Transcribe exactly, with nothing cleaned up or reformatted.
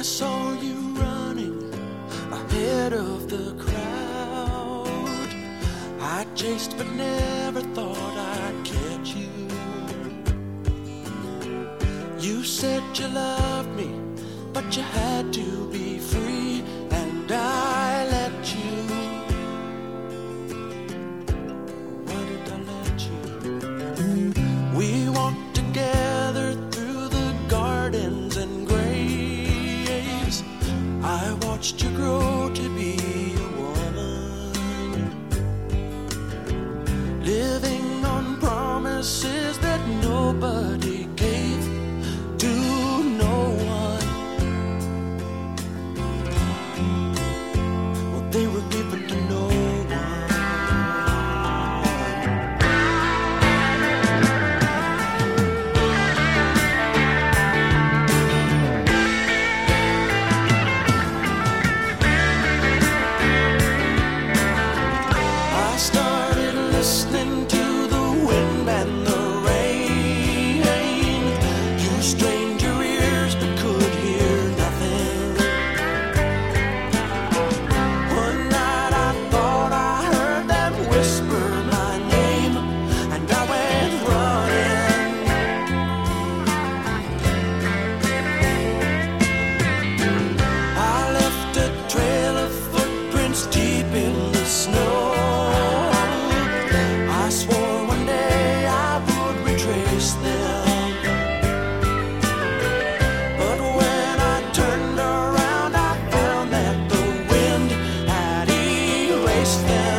I saw you running ahead of the crowd. I chased but never thought I'd catch you. You said you loved me, but you had to be free, and I let you. Why did I let you? We walked together through the gardens and graves. I watched you grow to be a woman, living on promises that nobody gave to no one. Well, they were given to no one. I started listening to the wind and the rain. You strained your ears but could hear nothing. One night I thought I heard them whisper my name, and I went running. I left a trail of footprints deep in the snow. I swore one day I would retrace them, but when I turned around I found that the wind had erased them.